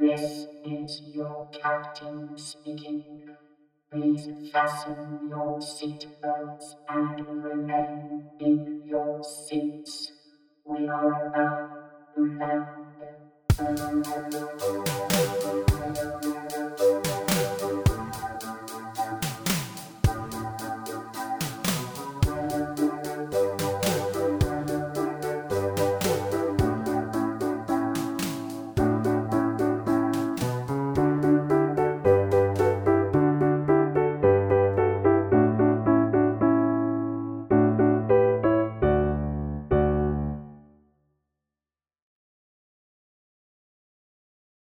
This is your captain speaking. Please fasten your seatbelts and remain in your seats. We are about to land.